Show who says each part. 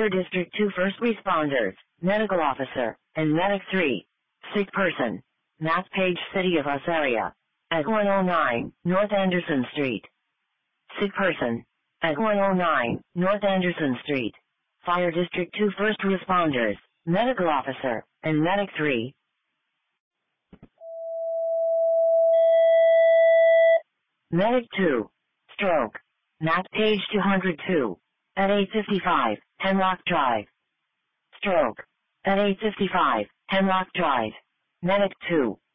Speaker 1: Fire District 2 first responders, medical officer, and medic 3. Sick person. Matt Page, City of Us area. At 109 North Anderson Street. Sick person. At 109 North Anderson Street. Fire District 2 first responders, medical officer, and medic 3. Medic 2. Stroke. Matt Page 202. At 855, Hemlock Drive. Stroke. At 855, Hemlock Drive. Medic 2.